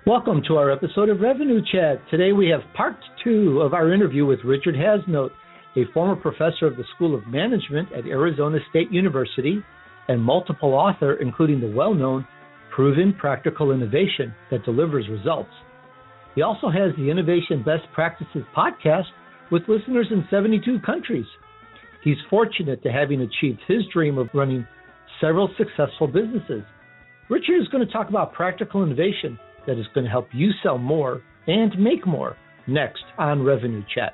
Welcome to our episode of Revenue Chat. Today we have part 2 of our interview with Richard Hasnote, a former professor of the School of Management at Arizona State University and multiple author, including the well-known Proven Practical Innovation that Delivers Results. He also has the Innovation Best Practices podcast with listeners in 72 countries. He's fortunate to having achieved his dream of running several successful businesses. Richard is going to talk about practical innovation that is going to help you sell more and make more next on Revenue Chat.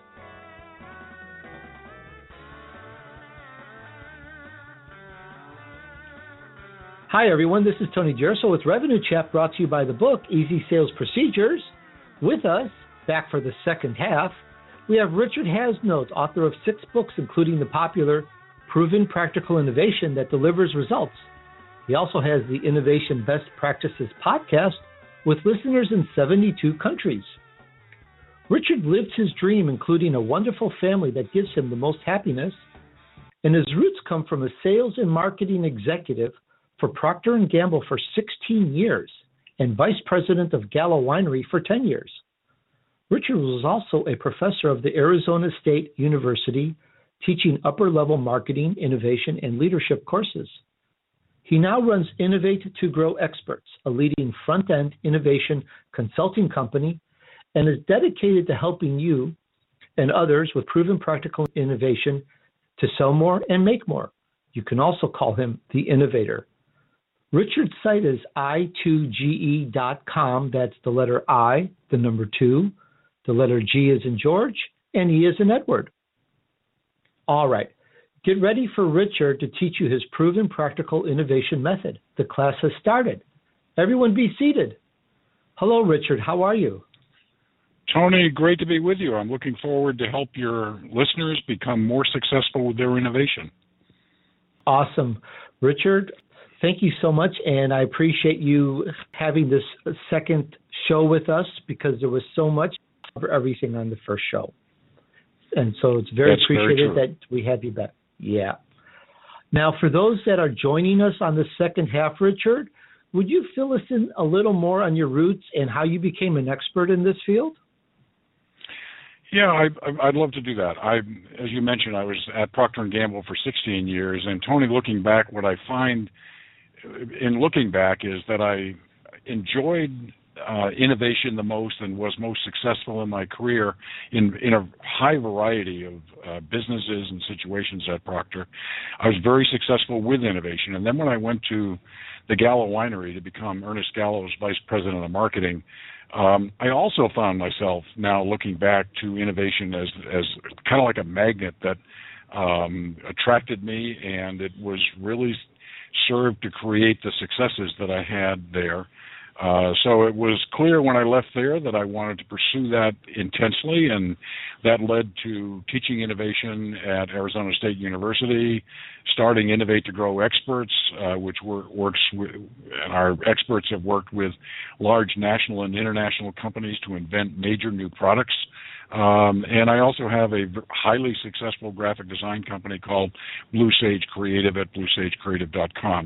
Hi, everyone. This is Tony Gerso with Revenue Chat, brought to you by the book Easy Sales Procedures. With us, back for the second half, we have Richard Hasnote, author of 6 books, including the popular Proven Practical Innovation that Delivers Results. He also has the Innovation Best Practices podcast with listeners in 72 countries. Richard lived his dream, including a wonderful family that gives him the most happiness, and his roots come from a sales and marketing executive for Procter & Gamble for 16 years and vice president of Gallo Winery for 10 years. Richard was also a professor of the Arizona State University, teaching upper-level marketing, innovation, and leadership courses. He now runs Innovate to Grow Experts, a leading front-end innovation consulting company, and is dedicated to helping you and others with proven practical innovation to sell more and make more. You can also call him the Innovator. Richard's site is i2ge.com. That's the letter I, the number 2, the letter G as in George, and E as in Edward. All right. Get ready for Richard to teach you his proven practical innovation method. The class has started. Everyone be seated. Hello, Richard. How are you? Tony, great to be with you. I'm looking forward to help your listeners become more successful with their innovation. Awesome. Richard, thank you so much, and I appreciate you having this second show with us because there was so much for everything on the first show. And so it's very appreciated that we have you back. Yeah. Now, for those that are joining us on the second half, Richard, would you fill us in a little more on your roots and how you became an expert in this field? Yeah, I'd love to do that. As you mentioned, I was at Procter & Gamble for 16 years, and Tony, looking back, what I find in looking back is that I enjoyed innovation the most and was most successful in my career in a high variety of businesses and situations at Procter. I was very successful with innovation. And then when I went to the Gallo Winery to become Ernest Gallo's vice president of marketing, I also found myself now looking back to innovation as kind of like a magnet that attracted me, and it was really served to create the successes that I had there. So it was clear when I left there that I wanted to pursue that intensely, and that led to teaching innovation at Arizona State University, starting Innovate to Grow Experts, which works with, and our experts have worked with large national and international companies to invent major new products. And I also have a highly successful graphic design company called Blue Sage Creative at bluesagecreative.com.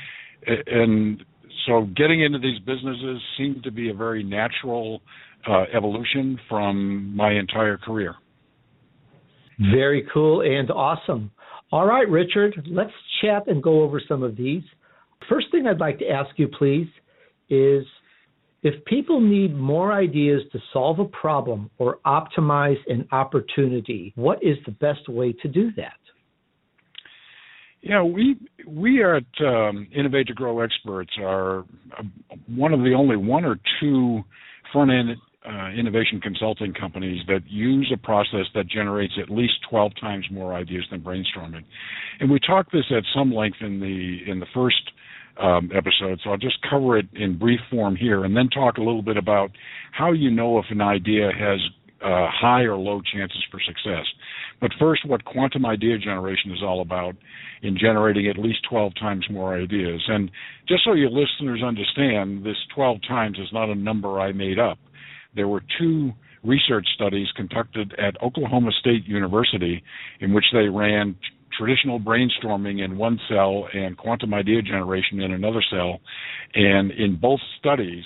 So getting into these businesses seemed to be a very natural evolution from my entire career. Very cool and awesome. All right, Richard, let's chat and go over some of these. First thing I'd like to ask you, please, is if people need more ideas to solve a problem or optimize an opportunity, what is the best way to do that? Yeah, we at Innovate to Grow Experts are one of the only 1 or 2 front-end innovation consulting companies that use a process that generates at least 12 times more ideas than brainstorming. And we talked this at some length in the first episode, so I'll just cover it in brief form here and then talk a little bit about how you know if an idea has high or low chances for success. But first, what quantum idea generation is all about in generating at least 12 times more ideas. And just so your listeners understand, this 12 times is not a number I made up. There were 2 research studies conducted at Oklahoma State University in which they ran traditional brainstorming in one cell and quantum idea generation in another cell. And in both studies,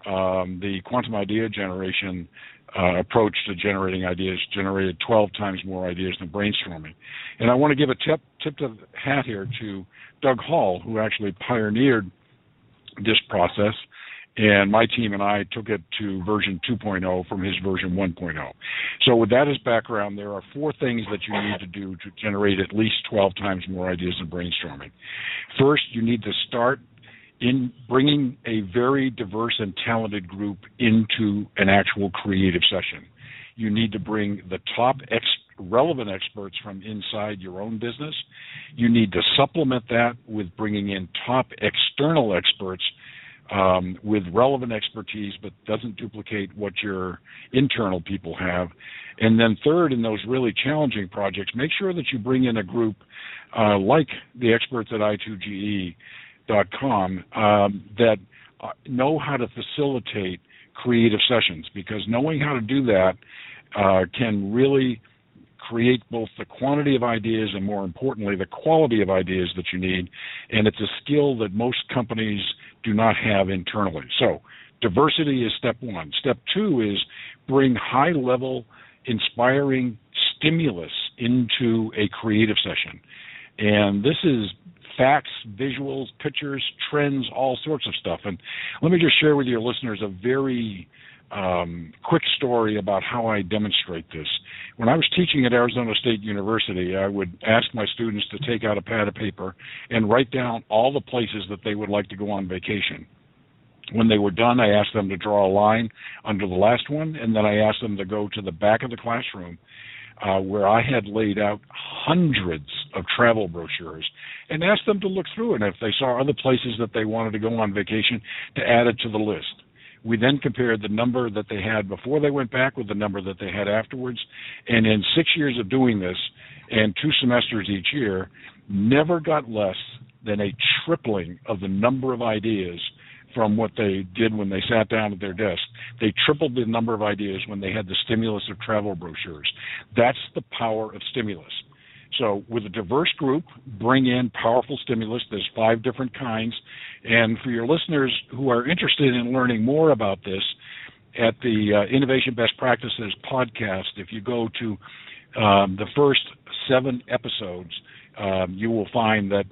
the quantum idea generation approach to generating ideas generated 12 times more ideas than brainstorming. And I want to give a tip of the hat here to Doug Hall, who actually pioneered this process, and my team and I took it to version 2.0 from his version 1.0. So with that as background, there are 4 things that you need to do to generate at least 12 times more ideas than brainstorming. First, you need to start in bringing a very diverse and talented group into an actual creative session. You need to bring the top relevant experts from inside your own business. You need to supplement that with bringing in top external experts with relevant expertise, but doesn't duplicate what your internal people have. And then third, in those really challenging projects, make sure that you bring in a group like the experts at i2ge.com that know how to facilitate creative sessions, because knowing how to do that can really create both the quantity of ideas and, more importantly, the quality of ideas that you need. And it's a skill that most companies do not have internally. So diversity is step 1. Step 2 is bring high-level, inspiring stimulus into a creative session. And this is facts, visuals, pictures, trends, all sorts of stuff. And let me just share with your listeners a very quick story about how I demonstrate this. When I was teaching at Arizona State University, I would ask my students to take out a pad of paper and write down all the places that they would like to go on vacation. When they were done, I asked them to draw a line under the last one, and then I asked them to go to the back of the classroom where I had laid out hundreds of travel brochures and asked them to look through it, and if they saw other places that they wanted to go on vacation, to add it to the list. We then compared the number that they had before they went back with the number that they had afterwards. And in 6 years of doing this, and 2 semesters each year, never got less than a tripling of the number of ideas from what they did when they sat down at their desk. They tripled the number of ideas when they had the stimulus of travel brochures. That's the power of stimulus. So with a diverse group, bring in powerful stimulus. There's 5 different kinds. And for your listeners who are interested in learning more about this, at the Innovation Best Practices podcast, if you go to the first 7 episodes, you will find that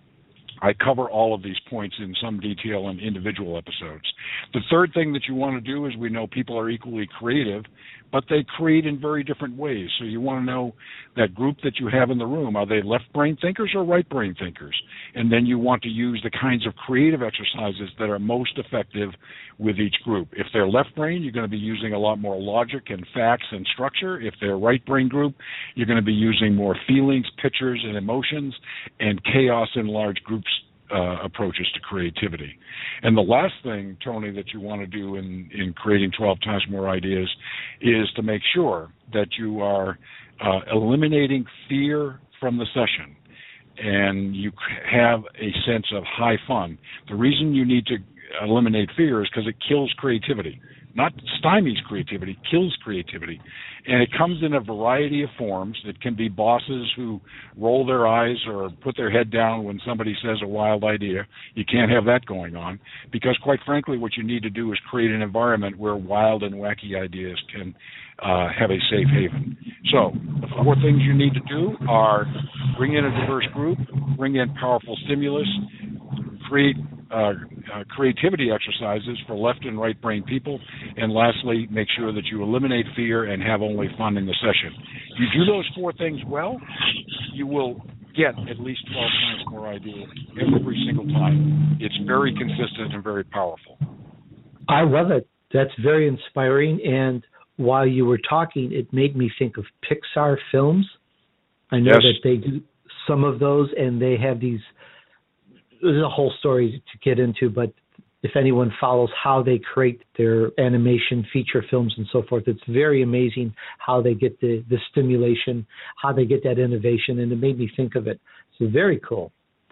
I cover all of these points in some detail in individual episodes. The third thing that you want to do is, we know people are equally creative, but they create in very different ways. So you want to know that group that you have in the room, are they left brain thinkers or right brain thinkers? And then you want to use the kinds of creative exercises that are most effective with each group. If they're left brain, you're going to be using a lot more logic and facts and structure. If they're right brain group, you're going to be using more feelings, pictures, and emotions, and chaos in large groups approaches to creativity. And the last thing, Tony, that you want to do in creating 12 times more ideas is to make sure that you are eliminating fear from the session, and you have a sense of high fun. The reason you need to eliminate fear is because it kills creativity. Not stymies creativity, kills creativity. And it comes in a variety of forms. It can be bosses who roll their eyes or put their head down when somebody says a wild idea. You can't have that going on, because quite frankly, what you need to do is create an environment where wild and wacky ideas can have a safe haven. So the 4 things you need to do are bring in a diverse group, bring in powerful stimulus, create creativity exercises for left and right brain people, and lastly, make sure that you eliminate fear and have only fun in the session. You do those 4 things well, you will get at least 12 times more ideas every single time. It's very consistent and very powerful. I love it. That's very inspiring. And while you were talking, it made me think of Pixar films. I know that they do some of those, and they have these. There's a whole story to get into, but if anyone follows how they create their animation feature films and so forth, it's very amazing how they get the stimulation, how they get that innovation, and it made me think of it. So very cool.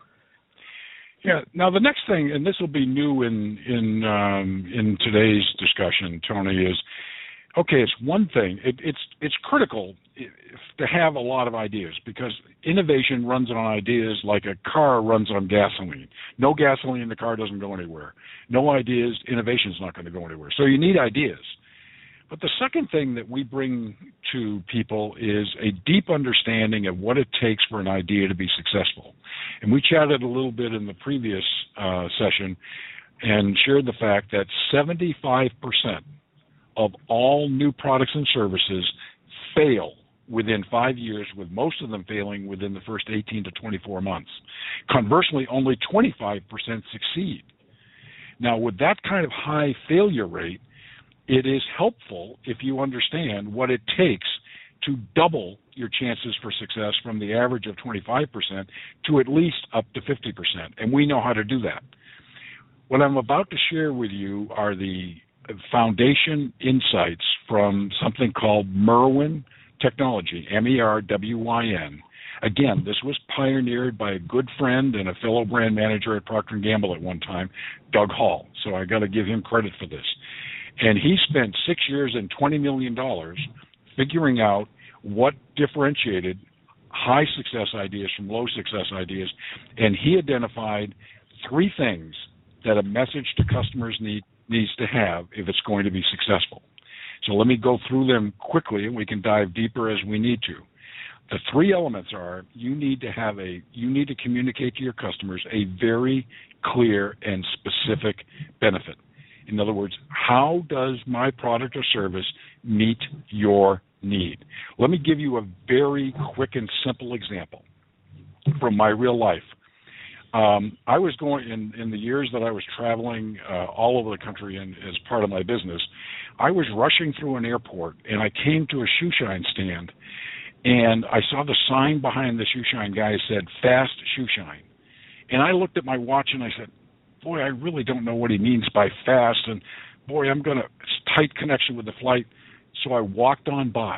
Yeah. Now the next thing, and this will be new in today's discussion, Tony, is okay. It's one thing. It's critical to have a lot of ideas, because innovation runs on ideas like a car runs on gasoline. No gasoline in the car doesn't go anywhere. No ideas, innovation's not going to go anywhere. So you need ideas. But the second thing that we bring to people is a deep understanding of what it takes for an idea to be successful. And we chatted a little bit in the previous session and shared the fact that 75% of all new products and services fail within 5 years, with most of them failing within the first 18 to 24 months. Conversely, only 25% succeed. Now, with that kind of high failure rate, it is helpful if you understand what it takes to double your chances for success from the average of 25% to at least up to 50%. And we know how to do that. What I'm about to share with you are the foundation insights from something called Merwin Technology, MERWYN. Again, this was pioneered by a good friend and a fellow brand manager at Procter & Gamble at one time, Doug Hall. So I got to give him credit for this. And he spent 6 years and $20 million figuring out what differentiated high success ideas from low success ideas. And he identified 3 things that a message to customers needs to have if it's going to be successful. So let me go through them quickly, and we can dive deeper as we need to. The 3 elements are: you need to communicate to your customers a very clear and specific benefit. In other words, how does my product or service meet your need? Let me give you a very quick and simple example from my real life. I was going in the years that I was traveling all over the country and as part of my business, I was rushing through an airport, and I came to a shoe shine stand, and I saw the sign behind the shoe shine guy said, "Fast Shoe Shine." And I looked at my watch and I said, boy, I really don't know what he means by fast, and boy, it's tight connection with the flight. So I walked on by.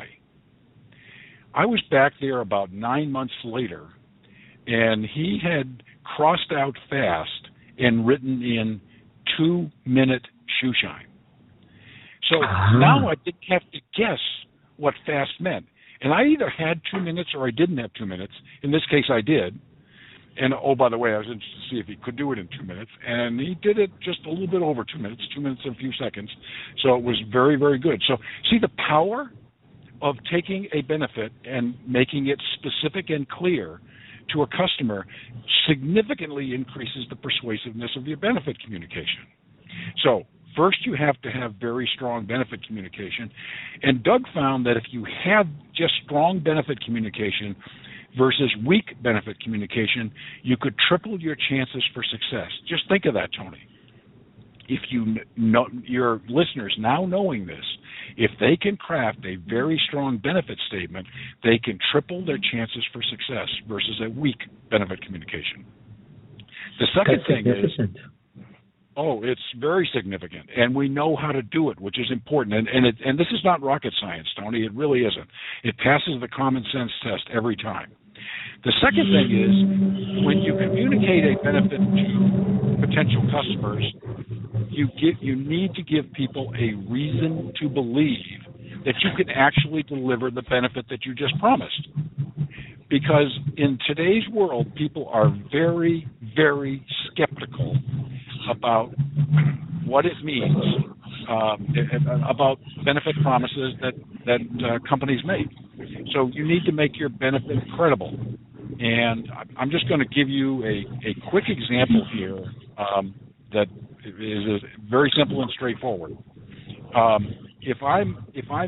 I was back there about 9 months later, and he had crossed out fast and written in 2-minute shoe shine. So now I didn't have to guess what fast meant. And I either had 2 minutes or I didn't have 2 minutes. In this case, I did. And, oh, by the way, I was interested to see if he could do it in 2 minutes. And he did it just a little bit over 2 minutes, 2 minutes and a few seconds. So it was very, very good. So see, the power of taking a benefit and making it specific and clear to a customer significantly increases the persuasiveness of your benefit communication. So first, you have to have very strong benefit communication. And Doug found that if you have just strong benefit communication versus weak benefit communication, you could triple your chances for success. Just think of that, Tony. If you know, your listeners now knowing this, if they can craft a very strong benefit statement, they can triple their chances for success versus a weak benefit communication. The second thing is, it's very significant, and we know how to do it, which is important. And this is not rocket science, Tony. It really isn't. It passes the common sense test every time. The second thing is, when you communicate a benefit to potential customers, you need to give people a reason to believe that you can actually deliver the benefit that you just promised. Because in today's world, people are very, very skeptical about what it means, about benefit promises that companies make. So you need to make your benefit credible. And I'm just going to give you a quick example here that is very simple and straightforward. If I'm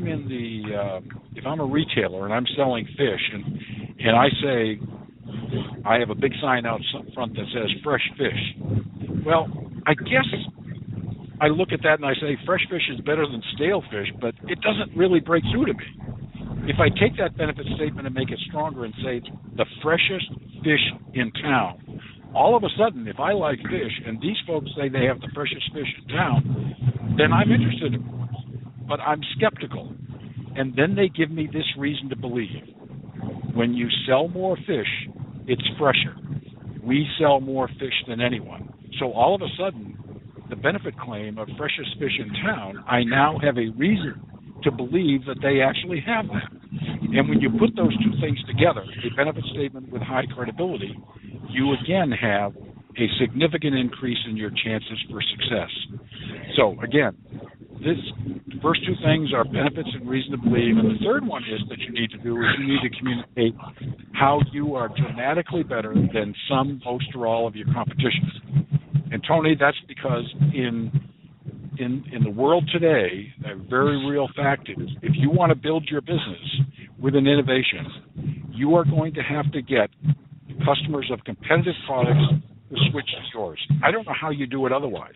a retailer and I'm selling fish and I say I have a big sign out front that says fresh fish, well, I guess I look at that and I say fresh fish is better than stale fish, but it doesn't really break through to me. If I take that benefit statement and make it stronger and say the freshest fish in town, all of a sudden, if I like fish and these folks say they have the freshest fish in town, then I'm interested in it. But I'm skeptical. And then they give me this reason to believe. When you sell more fish, it's fresher. We sell more fish than anyone. So all of a sudden, the benefit claim of freshest fish in town, I now have a reason to believe that they actually have that. And when you put those two things together, a benefit statement with high credibility, you again have a significant increase in your chances for success. So again, these first two things are benefits and reason to believe, and the third one is that you need to do is you need to communicate how you are dramatically better than some, most, or all of your competition. And Tony, that's because in the world today, a very real fact is if you want to build your business with an innovation, you are going to have to get customers of competitive products to switch to yours. I don't know how you do it otherwise.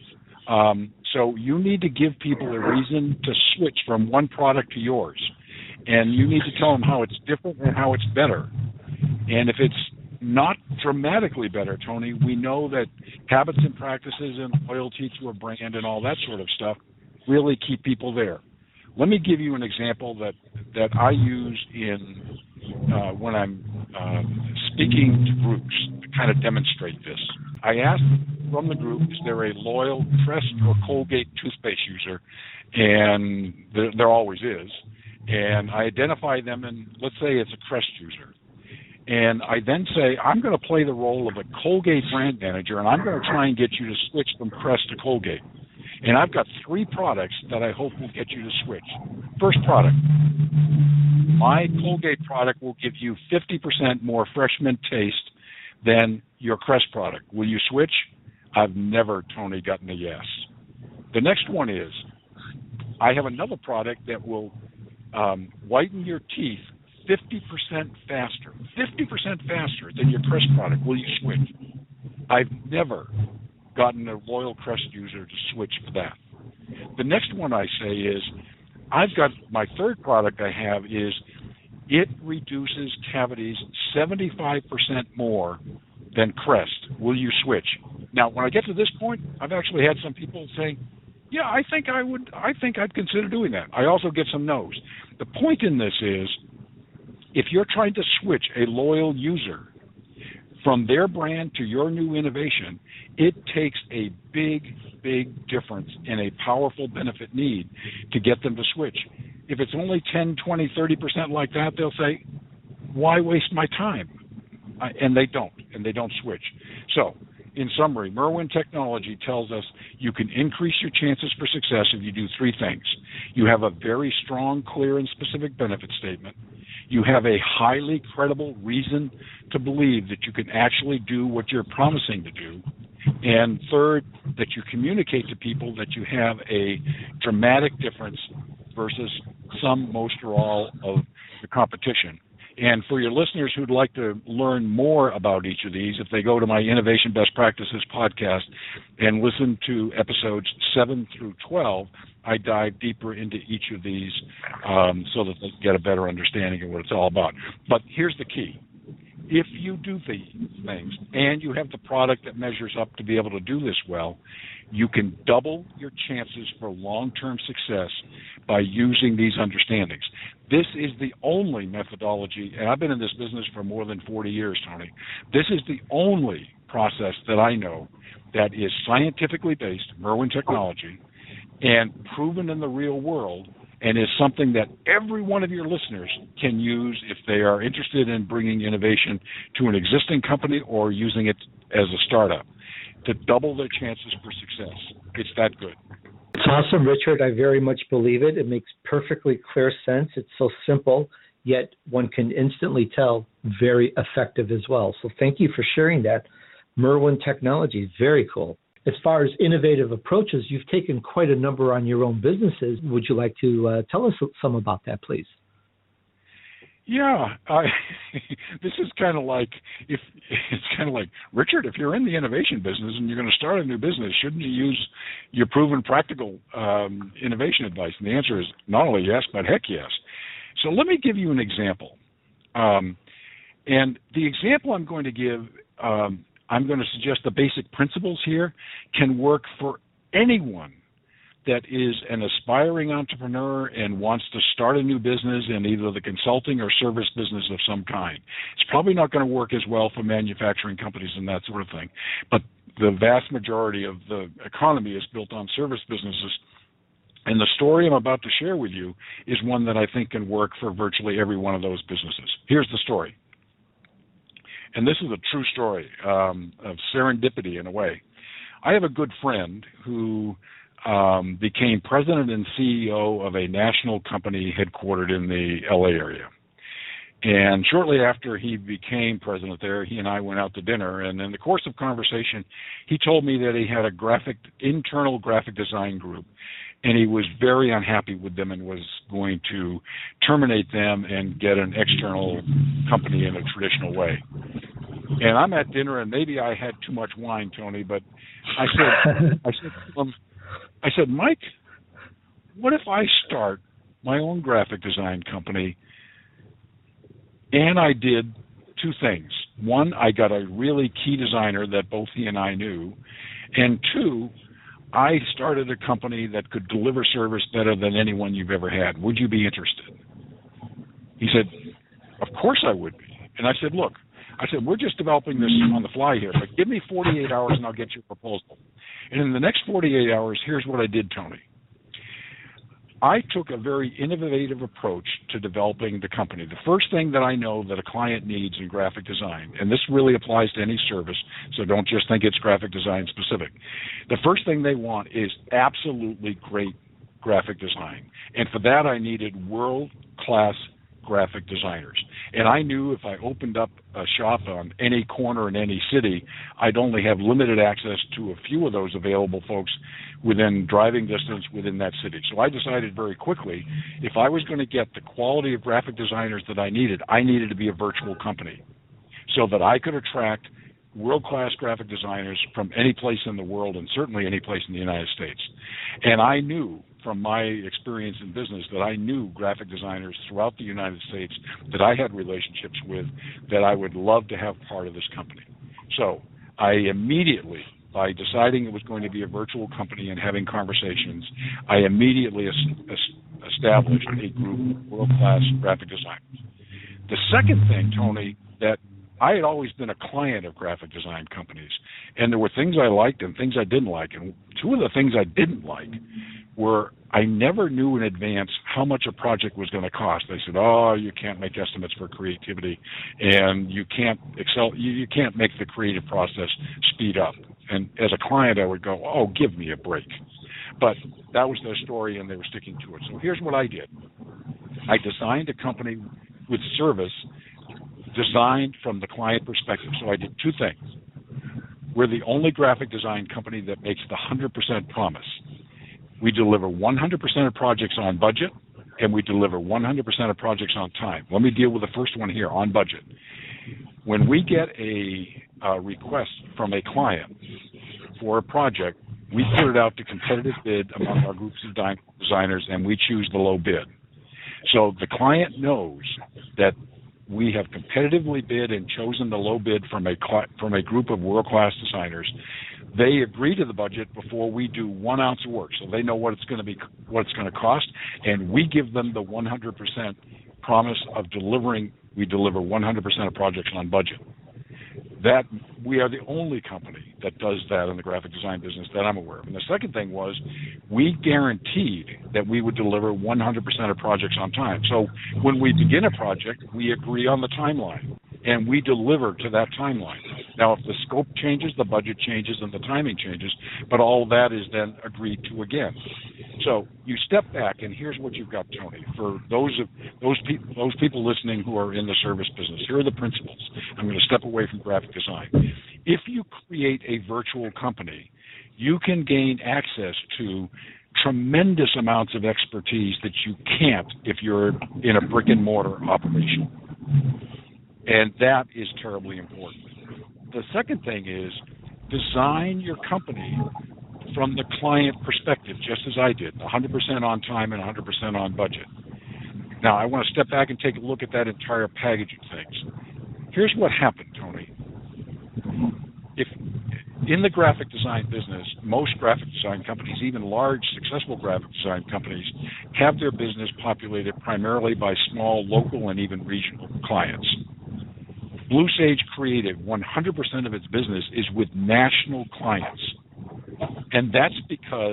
So you need to give people a reason to switch from one product to yours. And you need to tell them how it's different and how it's better. And if it's not dramatically better, Tony, we know that habits and practices and loyalty to a brand and all that sort of stuff really keep people there. Let me give you an example that I use when I'm speaking to groups to kind of demonstrate this. I asked from the group, is there a loyal Crest or Colgate toothpaste user? And there always is. And I identify them, and let's say it's a Crest user. And I then say, I'm going to play the role of a Colgate brand manager, and I'm going to try and get you to switch from Crest to Colgate. And I've got 3 products that I hope will get you to switch. First product, my Colgate product will give you 50% more fresh mint taste than your Crest product. Will you switch? I've never, Tony, gotten a yes. The next one is, I have another product that will whiten your teeth 50% faster than your Crest product. Will you switch? I've never gotten a loyal Crest user to switch for that. The next one I say is, I've got my third product I have is, it reduces cavities 75% more than Crest. Will you switch? Now, when I get to this point, I've actually had some people saying, yeah, I think I'd consider doing that. I also get some no's. The point in this is, if you're trying to switch a loyal user from their brand to your new innovation, it takes a big difference in a powerful benefit need to get them to switch. If it's only 10, 20, 30% like that, they'll say, why waste my time? And they don't switch. So, in summary, Merwin Technology tells us you can increase your chances for success if you do 3 things. You have a very strong, clear, and specific benefit statement. You have a highly credible reason to believe that you can actually do what you're promising to do. And third, that you communicate to people that you have a dramatic difference versus some, most, or all of the competition. And for your listeners who'd like to learn more about each of these, if they go to my Innovation Best Practices podcast and listen to episodes 7 through 12, I dive deeper into each of these so that they get a better understanding of what it's all about. But here's the key. If you do these things and you have the product that measures up to be able to do this well, you can double your chances for long-term success by using these understandings. This is the only methodology, and I've been in this business for more than 40 years, Tony. This is the only process that I know that is scientifically based, Merwin Technology, and proven in the real world, and is something that every one of your listeners can use if they are interested in bringing innovation to an existing company or using it as a startup to double their chances for success. It's that good. It's awesome, Richard. I very much believe it. It makes perfectly clear sense. It's so simple, yet one can instantly tell very effective as well. So thank you for sharing that. Merwin Technology, very cool. As far as innovative approaches, you've taken quite a number on your own businesses. Would you like to tell us some about that, please? Yeah, this is kind of like Richard, if you're in the innovation business and you're going to start a new business, shouldn't you use your proven practical innovation advice? And the answer is not only yes, but heck yes. So let me give you an example. And the example I'm going to give, I'm going to suggest the basic principles here can work for anyone that is an aspiring entrepreneur and wants to start a new business in either the consulting or service business of some kind. It's probably not going to work as well for manufacturing companies and that sort of thing, but the vast majority of the economy is built on service businesses. And the story I'm about to share with you is one that I think can work for virtually every one of those businesses. Here's the story. And this is a true story of serendipity in a way. I have a good friend who became president and CEO of a national company headquartered in the LA area. And shortly after he became president there, he and I went out to dinner. And in the course of conversation, he told me that he had a internal graphic design group. And he was very unhappy with them and was going to terminate them and get an external company in a traditional way. And I'm at dinner, and maybe I had too much wine, Tony, but I said, Mike, what if I start my own graphic design company? And I did two things. One, I got a really key designer that both he and I knew. And two, I started a company that could deliver service better than anyone you've ever had. Would you be interested? He said, of course I would be. And I said, look, we're just developing this on the fly here, but give me 48 hours and I'll get you a proposal. And in the next 48 hours, here's what I did, Tony. I took a very innovative approach to developing the company. The first thing that I know that a client needs in graphic design, and this really applies to any service, so don't just think it's graphic design specific. The first thing they want is absolutely great graphic design. And for that, I needed world-class graphic designers. And I knew if I opened up a shop on any corner in any city, I'd only have limited access to a few of those available folks within driving distance within that city. So I decided very quickly, if I was going to get the quality of graphic designers that I needed to be a virtual company so that I could attract world-class graphic designers from any place in the world and certainly any place in the United States. And I knew from my experience in business that I knew graphic designers throughout the United States that I had relationships with that I would love to have part of this company. So I immediately, by deciding it was going to be a virtual company and having conversations, I immediately established a group of world-class graphic designers. The second thing, Tony, that I had always been a client of graphic design companies, and there were things I liked and things I didn't like. And two of the things I didn't like were I never knew in advance how much a project was going to cost. They said, oh, you can't make estimates for creativity, and you can't make the creative process speed up. And as a client, I would go, oh, give me a break. But that was their story, and they were sticking to it. So here's what I did. I designed a company with service designed from the client perspective. So I did two things. We're the only graphic design company that makes the 100% promise. We deliver 100% of projects on budget, and we deliver 100% of projects on time. Let me deal with the first one here, on budget. When we get a request from a client for a project, we put it out to competitive bid among our groups of designers, and we choose the low bid. So the client knows that we have competitively bid and chosen the low bid from a group of world-class designers. They agree to the budget before we do 1 ounce of work, so they know what it's going to cost, and we give them the 100% promise of delivering. We deliver 100% of projects on budget. That we are the only company that does that in the graphic design business that I'm aware of. And the second thing was we guaranteed that we would deliver 100% of projects on time. So when we begin a project, we agree on the timeline, and we deliver to that timeline. Now, if the scope changes, the budget changes, and the timing changes, but all of that is then agreed to again. So you step back, and here's what you've got, Tony. For those people listening who are in the service business, here are the principles. I'm going to step away from graphic design. If you create a virtual company, you can gain access to tremendous amounts of expertise that you can't if you're in a brick and mortar operation. And that is terribly important. The second thing is design your company from the client perspective, just as I did, 100% on time and 100% on budget. Now, I want to step back and take a look at that entire package of things. Here's what happened, Tony. If in the graphic design business, most graphic design companies, even large, successful graphic design companies, have their business populated primarily by small, local, and even regional clients. Blue Sage Creative, 100% of its business is with national clients. And that's because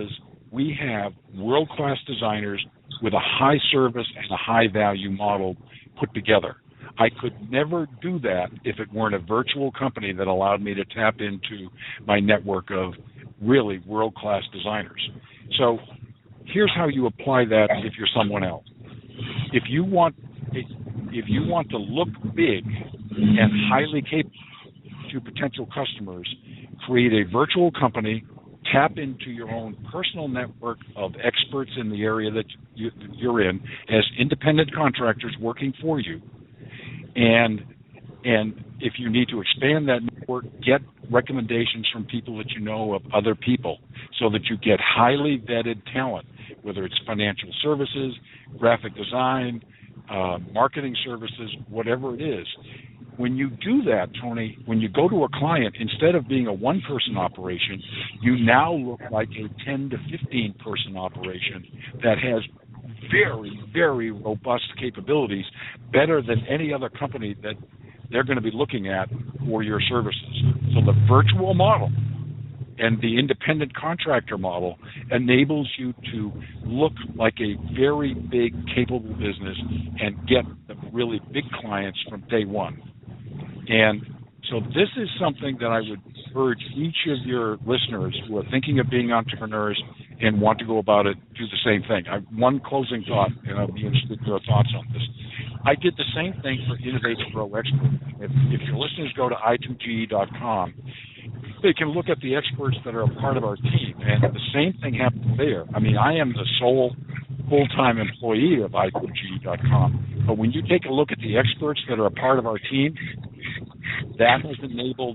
we have world-class designers with a high service and a high value model put together. I could never do that if it weren't a virtual company that allowed me to tap into my network of really world-class designers. So here's how you apply that if you're someone else. If you want to look big and highly capable to potential customers, create a virtual company, tap into your own personal network of experts in the area that you're in as independent contractors working for you. And if you need to expand that network, get recommendations from people that you know of other people so that you get highly vetted talent, whether it's financial services, graphic design, marketing services, whatever it is. When you do that, Tony, when you go to a client, instead of being a one-person operation, you now look like a 10 to 15-person operation that has very, very robust capabilities, better than any other company that they're going to be looking at for your services. So the virtual model and the independent contractor model enables you to look like a very big, capable business and get the really big clients from day one. And so this is something that I would urge each of your listeners who are thinking of being entrepreneurs and want to go about it, do the same thing. One closing thought, and I'll be interested in your thoughts on this. I did the same thing for Innovate to Grow Expert. If your listeners go to i2ge.com, they can look at the experts that are a part of our team, and the same thing happens there. I mean, I am the sole full-time employee of i2ge.com, but when you take a look at the experts that are a part of our team, that has enabled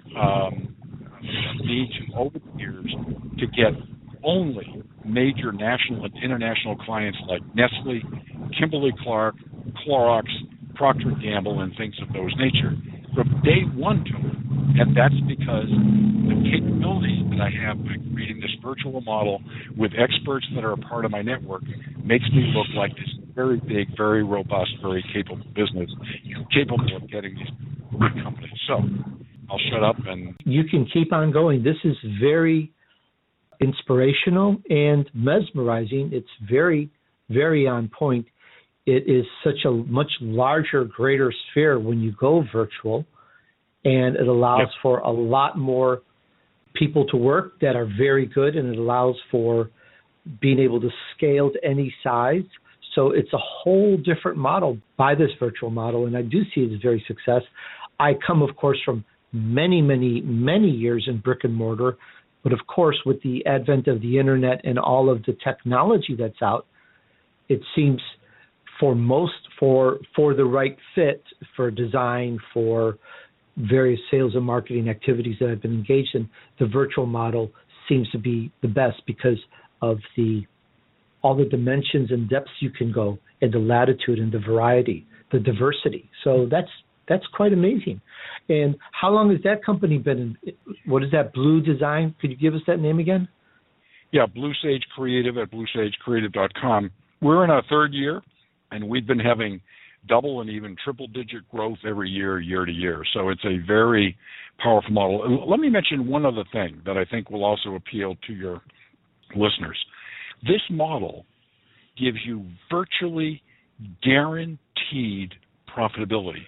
me to, over the years, to get only major national and international clients like Nestle, Kimberly-Clark, Clorox, Procter & Gamble, and things of those nature from day one to me. And that's because the capabilities that I have by creating this virtual model with experts that are a part of my network makes me look like this very big, very robust, very capable business, capable of getting these big companies. So I'll shut up and... You can keep on going. This is very inspirational and mesmerizing. It's very, very on point. It is such a much larger, greater sphere when you go virtual, and it allows for a lot more people to work that are very good, and it allows for being able to scale to any size. So it's a whole different model by this virtual model, and I do see it as very success. I come, of course, from many, many, many years in brick and mortar, but of course, with the advent of the internet and all of the technology that's out, it seems for the right fit, for design, for various sales and marketing activities that I've been engaged in, the virtual model seems to be the best because of all the dimensions and depths you can go, and the latitude and the variety, the diversity. So that's quite amazing. And how long has that company been in? What is that, Blue Design? Could you give us that name again? Yeah, Blue Sage Creative at bluesagecreative.com. We're in our third year, and we've been having double and even triple-digit growth every year, year to year. So it's a very powerful model. Let me mention one other thing that I think will also appeal to your listeners. This model gives you virtually guaranteed profitability.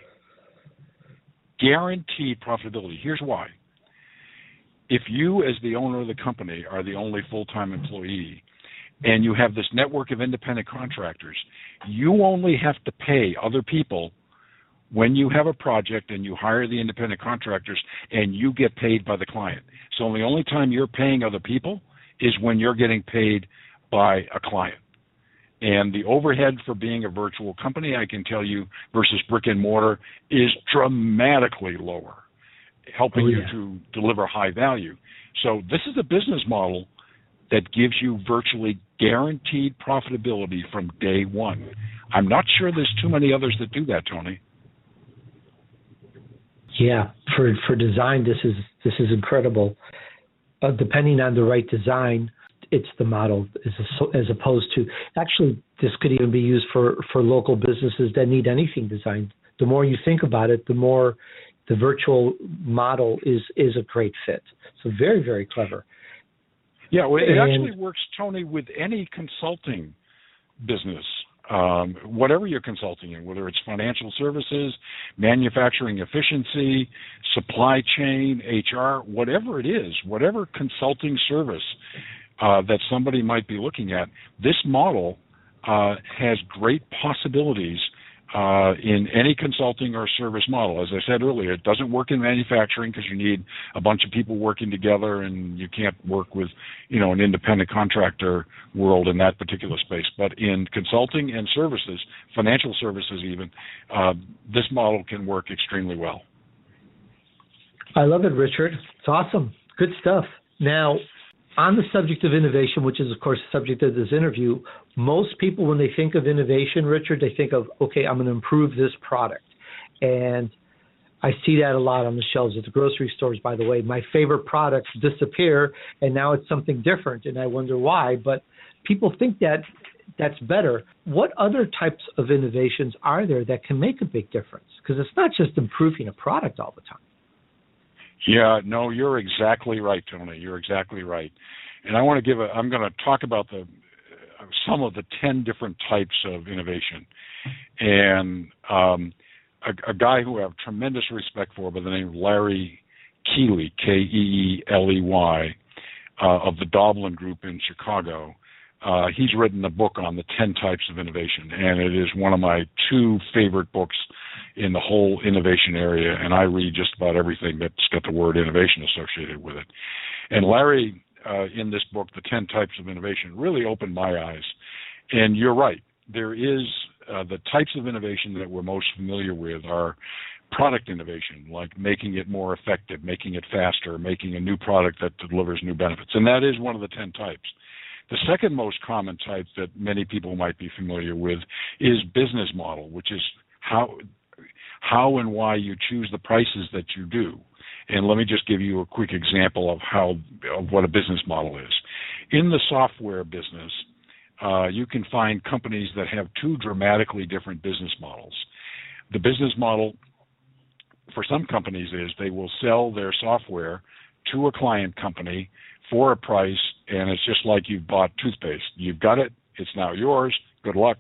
Guaranteed profitability. Here's why. If you, as the owner of the company, are the only full-time employee, and you have this network of independent contractors, you only have to pay other people when you have a project and you hire the independent contractors, and you get paid by the client. So the only time you're paying other people is when you're getting paid by a client. And the overhead for being a virtual company, I can tell you, versus brick and mortar is dramatically lower, helping you to deliver high value. So this is a business model that gives you virtually guaranteed profitability from day one. I'm not sure there's too many others that do that, Tony. Yeah, for design, this is incredible. Depending on the right design, it's the model as opposed to, actually, this could even be used for local businesses that need anything designed. The more you think about it, the more the virtual model is a great fit. So very, very clever. Yeah, well, it actually works, Tony, with any consulting business. Whatever you're consulting in, whether it's financial services, manufacturing efficiency, supply chain, HR, whatever it is, whatever consulting service that somebody might be looking at, this model has great possibilities in any consulting or service model. As I said earlier, it doesn't work in manufacturing because you need a bunch of people working together, and you can't work with, an independent contractor world in that particular space. But in consulting and services, financial services even, this model can work extremely well. I love it, Richard. It's awesome. Good stuff. Now, on the subject of innovation, which is, of course, the subject of this interview, most people, when they think of innovation, Richard, they think of, okay, I'm going to improve this product. And I see that a lot on the shelves at the grocery stores, by the way. My favorite products disappear, and now it's something different, and I wonder why. But people think that that's better. What other types of innovations are there that can make a big difference? Because it's not just improving a product all the time. Yeah, no, you're exactly right, Tony. You're exactly right. And I'm going to talk about some of the 10 different types of innovation. And a guy who I have tremendous respect for by the name of Larry Keeley, Keeley, of the Doblin Group in Chicago. He's written a book on the 10 types of innovation, and it is one of my 2 favorite books in the whole innovation area, and I read just about everything that's got the word innovation associated with it. And Larry, in this book, The 10 Types of Innovation, really opened my eyes. And you're right. There is the types of innovation that we're most familiar with are product innovation, like making it more effective, making it faster, making a new product that delivers new benefits. And that is one of the 10 types. The second most common type that many people might be familiar with is business model, which is how and why you choose the prices that you do. And let me just give you a quick example of what a business model is. In the software business, you can find companies that have 2 dramatically different business models. The business model for some companies is they will sell their software to a client company for a price, and it's just like you've bought toothpaste. You've got it. It's now yours. Good luck.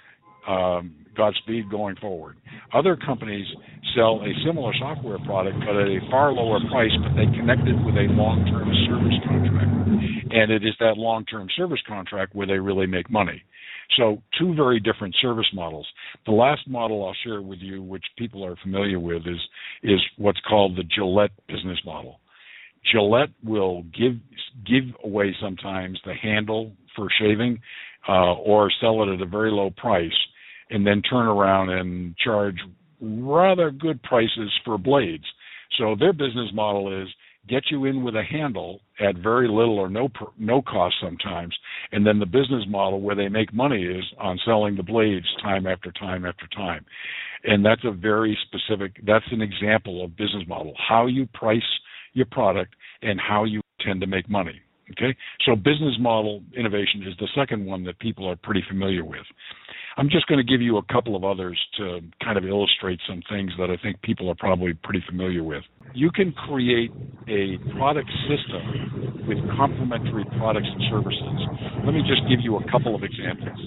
Godspeed going forward. Other companies sell a similar software product, but at a far lower price, but they connect it with a long-term service contract. And it is that long-term service contract where they really make money. So 2 very different service models. The last model I'll share with you, which people are familiar with, is what's called the Gillette business model. Gillette will give away sometimes the handle for shaving or sell it at a very low price, and then turn around and charge rather good prices for blades. So their business model is get you in with a handle at very little or no cost sometimes, and then the business model where they make money is on selling the blades time after time after time. And that's that's an example of business model, how you price your product and how you tend to make money. Okay, so business model innovation is the second one that people are pretty familiar with. I'm just going to give you a couple of others to kind of illustrate some things that I think people are probably pretty familiar with. You can create a product system with complementary products and services. Let me just give you a couple of examples.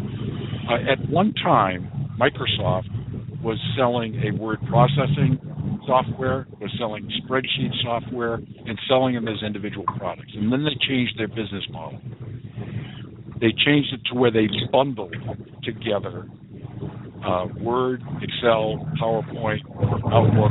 At one time, Microsoft was selling a word processing software, was selling spreadsheet software, and selling them as individual products. And then they changed their business model. They changed it to where they bundled together Word, Excel, PowerPoint, Outlook,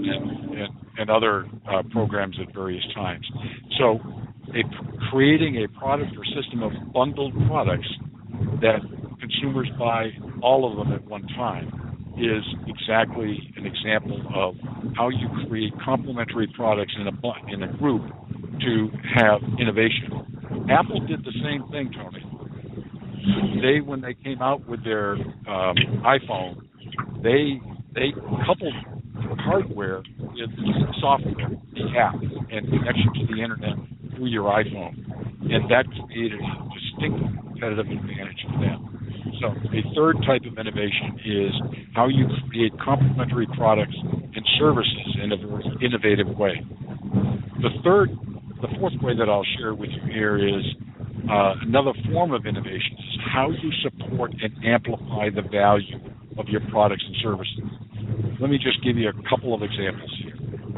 and other programs at various times. So creating a product or system of bundled products that consumers buy all of them at one time is exactly an example of how you create complementary products in a group to have innovation. Apple did the same thing, Tony. When they came out with their iPhone, they coupled hardware with software, the app, and connection to the internet through your iPhone, and that created a distinct competitive advantage for them. So a third type of innovation is how you create complementary products and services in a very innovative way. The third the fourth way that I'll share with you here is another form of innovation is how you support and amplify the value of your products and services. Let me just give you a couple of examples here.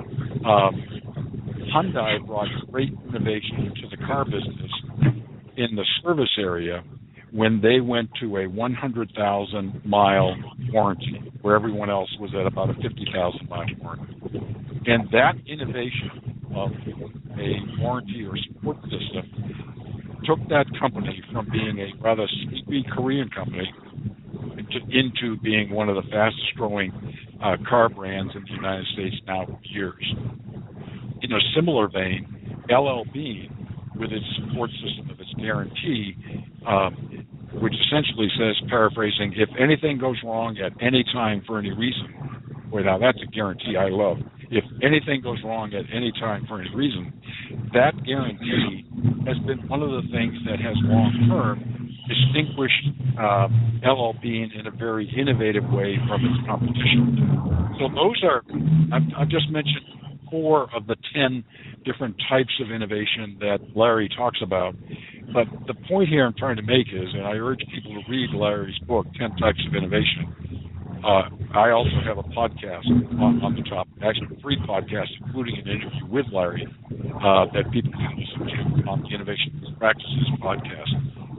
Hyundai brought great innovation to the car business in the service area when they went to a 100,000-mile warranty, where everyone else was at about a 50,000-mile warranty. And that innovation of a warranty or support system took that company from being a rather sleepy Korean company into being one of the fastest-growing car brands in the United States now for years. In a similar vein, LL Bean, with its support system of its guarantee, which essentially says, paraphrasing, if anything goes wrong at any time for any reason, well, now that's a guarantee I love. If anything goes wrong at any time for any reason, that guarantee has been one of the things that has long-term distinguished LL Bean in a very innovative way from its competition. So those are, I've just mentioned 4 of the 10 different types of innovation that Larry talks about. But the point here I'm trying to make is, and I urge people to read Larry's book, 10 Types of Innovation. I also have a podcast on the topic, actually 3 podcasts, including an interview with Larry that people can listen to on the Innovation Practices podcast.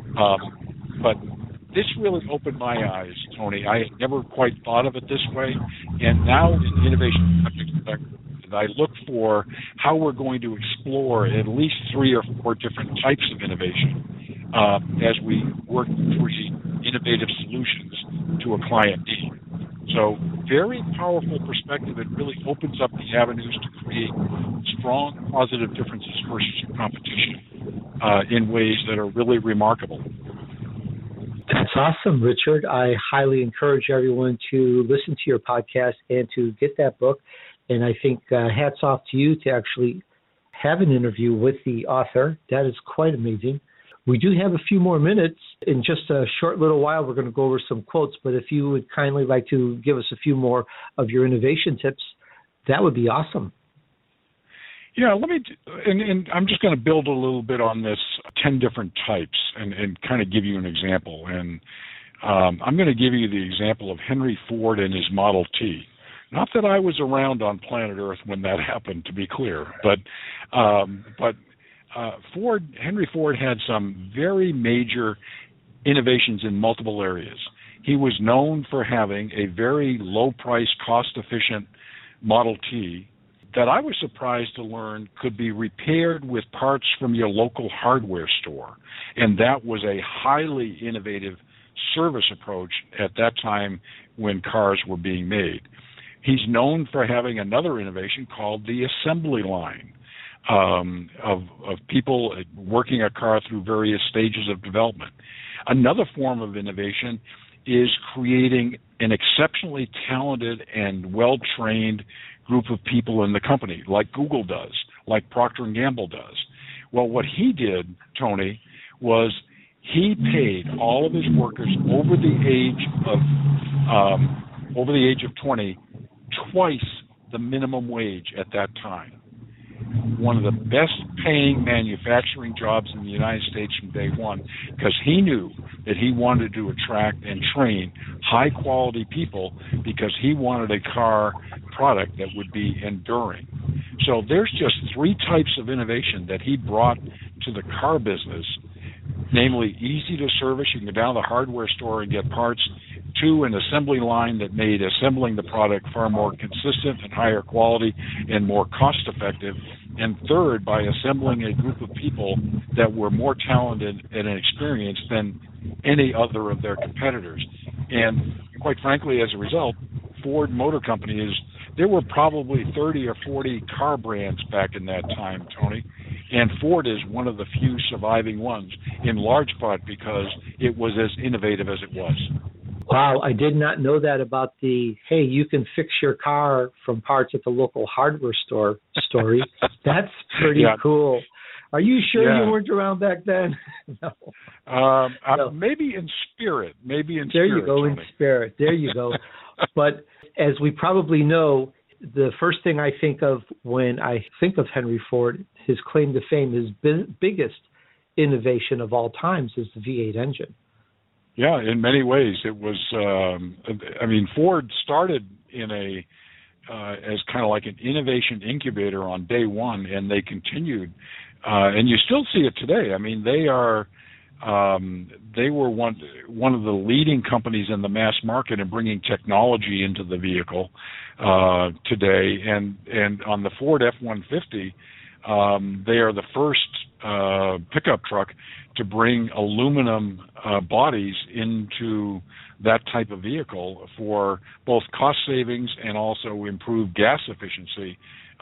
But this really opened my eyes, Tony. I had never quite thought of it this way. And now in Innovation Practices, I look for how we're going to explore at least 3 or 4 different types of innovation as we work to create innovative solutions to a client need. So very powerful perspective. It really opens up the avenues to create strong positive differences versus your competition in ways that are really remarkable. That's awesome, Richard. I highly encourage everyone to listen to your podcast and to get that book. And I think hats off to you to actually have an interview with the author. That is quite amazing. We do have a few more minutes. In just a short little while, we're going to go over some quotes. But if you would kindly like to give us a few more of your innovation tips, that would be awesome. Yeah, and I'm just going to build a little bit on this 10 different types and kind of give you an example. And I'm going to give you the example of Henry Ford and his Model T. Not that I was around on planet Earth when that happened, to be clear, but Henry Ford had some very major innovations in multiple areas. He was known for having a very low-price, cost-efficient Model T that I was surprised to learn could be repaired with parts from your local hardware store, and that was a highly innovative service approach at that time when cars were being made. He's known for having another innovation called the assembly line of people working a car through various stages of development. Another form of innovation is creating an exceptionally talented and well-trained group of people in the company, like Google does, like Procter & Gamble does. Well, what he did, Tony, was he paid all of his workers over the age of 20 twice the minimum wage at that time. One of the best paying manufacturing jobs in the United States from day one, because he knew that he wanted to attract and train high quality people because he wanted a car product that would be enduring. So there's just 3 types of innovation that he brought to the car business, namely easy to service. You can go down to the hardware store and get parts. 2, an assembly line that made assembling the product far more consistent and higher quality and more cost effective. And 3rd, by assembling a group of people that were more talented and experienced than any other of their competitors. And quite frankly, as a result, Ford Motor Company there were probably 30 or 40 car brands back in that time, Tony. And Ford is one of the few surviving ones, in large part because it was as innovative as it was. Wow, I did not know that about the, hey, you can fix your car from parts at the local hardware store story. That's pretty cool. Are you sure you weren't around back then? No. No. Maybe in spirit. There you go, Tony. In spirit. There you go. But as we probably know, the first thing I think of when I think of Henry Ford, his claim to fame, his biggest innovation of all times is the V8 engine. Yeah, in many ways, it was. Ford started in as kind of like an innovation incubator on day one, and they continued, and you still see it today. I mean, they were one of the leading companies in the mass market in bringing technology into the vehicle today, and on the Ford F-150, they are the first pickup truck to bring aluminum bodies into that type of vehicle for both cost savings and also improved gas efficiency.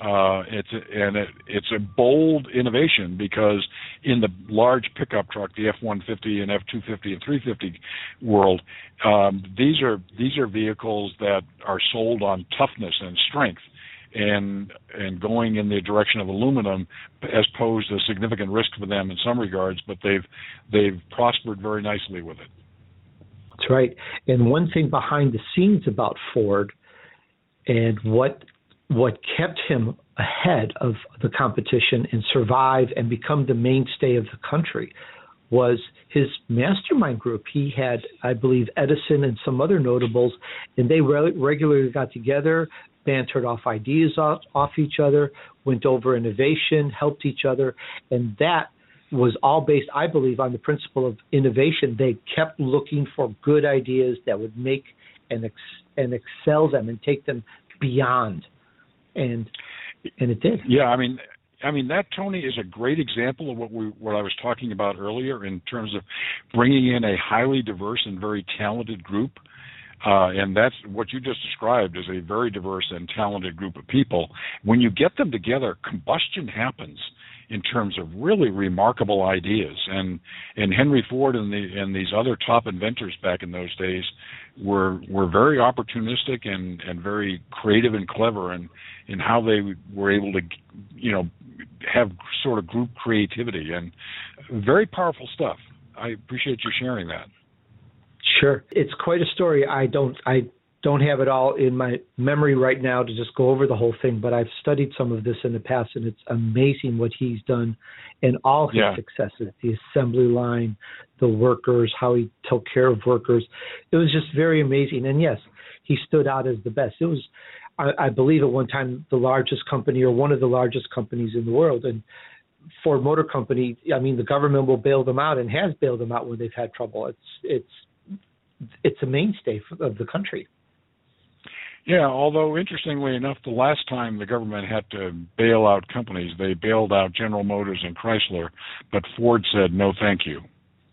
It's a bold innovation because in the large pickup truck, the F-150 and F-250 and 350 world, these are vehicles that are sold on toughness and strength, and going in the direction of aluminum has posed a significant risk for them in some regards, but they've prospered very nicely with it. That's right. And one thing behind the scenes about Ford and what kept him ahead of the competition and survive and become the mainstay of the country was his mastermind group. He had, I believe, Edison and some other notables, and they regularly got together, bantered off ideas off each other, went over innovation, helped each other, and that was all based, I believe, on the principle of innovation. They kept looking for good ideas that would make and excel them and take them beyond, and it did. Yeah, I mean that, Tony, is a great example of what I was talking about earlier in terms of bringing in a highly diverse and very talented group. And that's what you just described as a very diverse and talented group of people. When you get them together, combustion happens in terms of really remarkable ideas. And Henry Ford and these other top inventors back in those days were very opportunistic and very creative and clever in how they were able to, have sort of group creativity, and very powerful stuff. I appreciate you sharing that. Sure. It's quite a story. I don't have it all in my memory right now to just go over the whole thing, but I've studied some of this in the past, and it's amazing what he's done and all his successes, the assembly line, the workers, how he took care of workers. It was just very amazing. And yes, he stood out as the best. It was, I believe, at one time the largest company or one of the largest companies in the world. And Ford Motor Company, the government will bail them out and has bailed them out when they've had trouble. It's a mainstay of the country. Yeah, although interestingly enough, the last time the government had to bail out companies, they bailed out General Motors and Chrysler, but Ford said no thank you.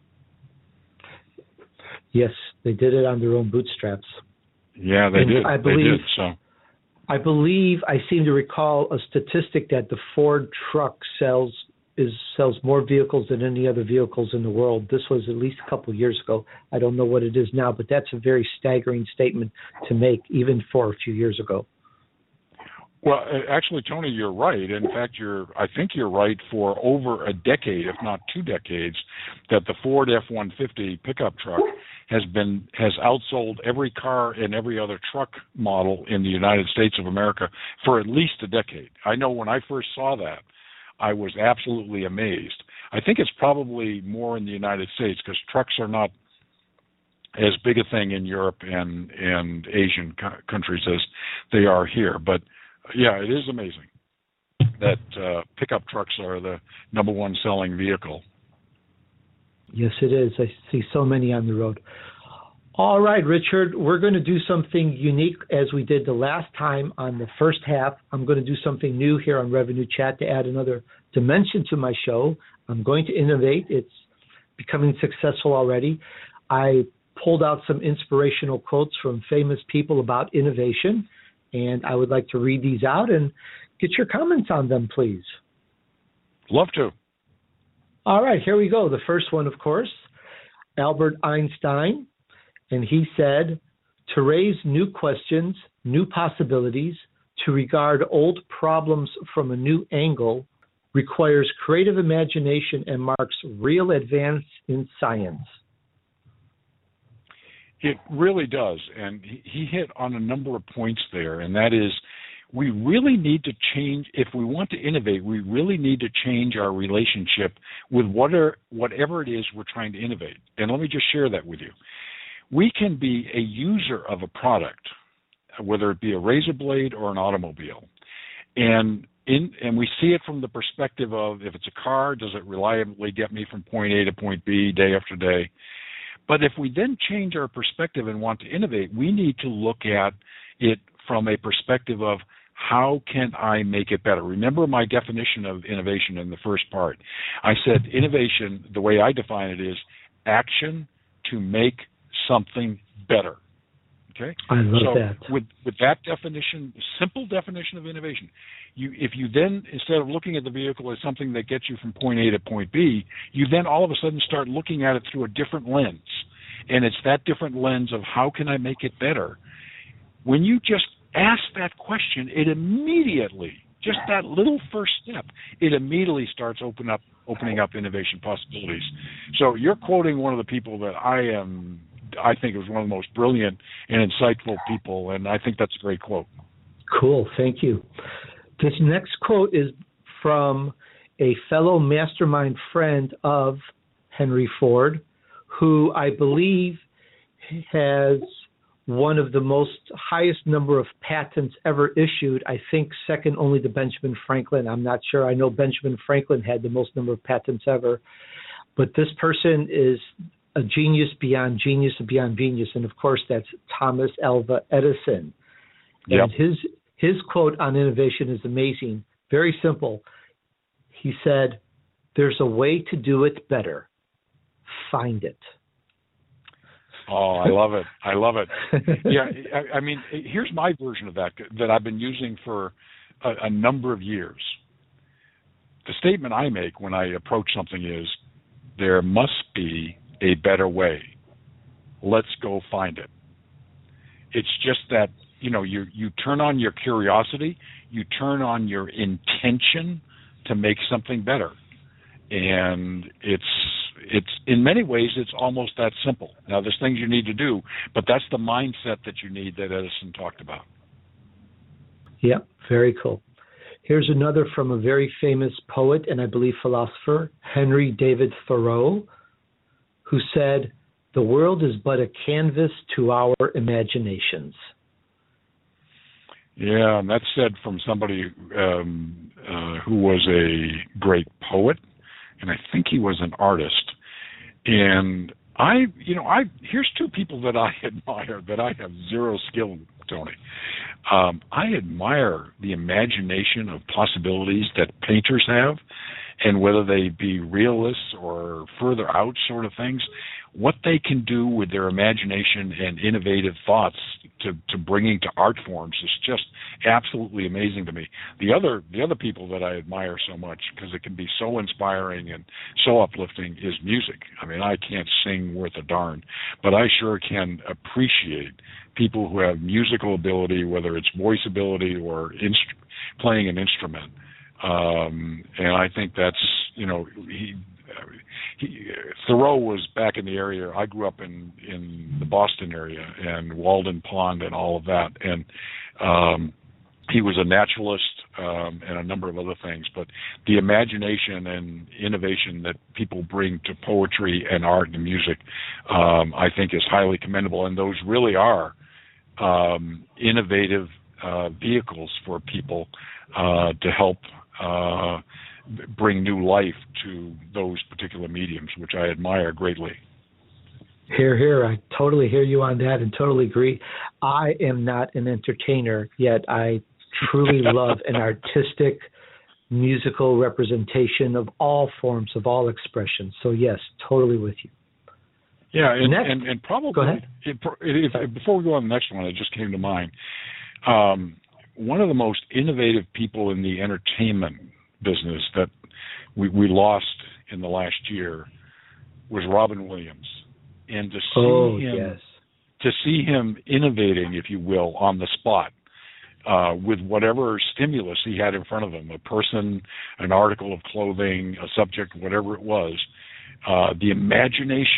Yes, they did it on their own bootstraps. Yeah, they did. I believe I seem to recall a statistic that the Ford truck sells more vehicles than any other vehicles in the world. This was at least a couple of years ago. I don't know what it is now, but that's a very staggering statement to make, even for a few years ago. Well, actually, Tony, you're right. In fact, I think you're right for over a decade, if not 2 decades, that the Ford F-150 pickup truck has outsold every car and every other truck model in the United States of America for at least a decade. I know when I first saw that, I was absolutely amazed. I think it's probably more in the United States because trucks are not as big a thing in Europe and Asian countries as they are here. But yeah, it is amazing that pickup trucks are the number one selling vehicle. Yes, it is. I see so many on the road. All right, Richard, we're going to do something unique as we did the last time on the first half. I'm going to do something new here on Revenue Chat to add another dimension to my show. I'm going to innovate. It's becoming successful already. I pulled out some inspirational quotes from famous people about innovation, and I would like to read these out and get your comments on them, please. Love to. All right, here we go. The first one, of course, Albert Einstein. And he said, to raise new questions, new possibilities, to regard old problems from a new angle requires creative imagination and marks real advance in science. It really does. And he hit on a number of points there, and that is we really need to change. If we want to innovate, we really need to change our relationship with whatever it is we're trying to innovate. And let me just share that with you. We can be a user of a product, whether it be a razor blade or an automobile, and we see it from the perspective of, if it's a car, does it reliably get me from point A to point B day after day? But if we then change our perspective and want to innovate, we need to look at it from a perspective of, how can I make it better? Remember my definition of innovation in the first part. I said innovation, the way I define it, is action to make something better. Okay? I love that. With that definition, simple definition of innovation, if you then, instead of looking at the vehicle as something that gets you from point A to point B, you then all of a sudden start looking at it through a different lens. And it's that different lens of, how can I make it better? When you just ask that question, it immediately, just that little first step, it immediately starts opening up innovation possibilities. So you're quoting one of the people that I think is one of the most brilliant and insightful people, and I think that's a great quote. Cool, thank you. This next quote is from a fellow mastermind friend of Henry Ford, who I believe has one of the highest number of patents ever issued. I think second only to Benjamin Franklin. I'm not sure. I know Benjamin Franklin had the most number of patents ever. But this person is a genius beyond genius beyond genius. And, of course, that's Thomas Alva Edison. Yep. And his quote on innovation is amazing. Very simple. He said, "There's a way to do it better. Find it." Oh, I love it. I love it. Yeah, I mean, here's my version of that I've been using for a number of years. The statement I make when I approach something is, there must be a better way. Let's go find it. It's just that, you turn on your curiosity, you turn on your intention to make something better. And it's in many ways, it's almost that simple. Now, there's things you need to do, but that's the mindset that you need that Edison talked about. Yeah, very cool. Here's another from a very famous poet and I believe philosopher, Henry David Thoreau, who said, "The world is but a canvas to our imaginations." Yeah, and that's said from somebody who was a great poet, and I think he was an artist. And here's two people that I admire that I have zero skill, Tony. I admire the imagination of possibilities that painters have, and whether they be realists or further out sort of things, what they can do with their imagination and innovative thoughts to bringing to art forms is just absolutely amazing to me. The other people that I admire so much, because it can be so inspiring and so uplifting, is music. I mean, I can't sing worth a darn, but I sure can appreciate people who have musical ability, whether it's voice ability or playing an instrument. And I think that's, Thoreau was back in the area. I grew up in the Boston area and Walden Pond and all of that. And he was a naturalist and a number of other things. But the imagination and innovation that people bring to poetry and art and music, I think is highly commendable. And those really are innovative vehicles for people to help bring new life to those particular mediums, which I admire greatly. Hear. I totally hear you on that and totally agree. I am not an entertainer, yet I truly love an artistic, musical representation of all forms, of all expressions. So yes, totally with you. Yeah, and probably, go ahead. Before we go on to the next one, it just came to mind. One of the most innovative people in the entertainment business that we lost in the last year was Robin Williams. And to see him innovating, if you will, on the spot, with whatever stimulus he had in front of him, a person, an article of clothing, a subject, whatever it was, the imagination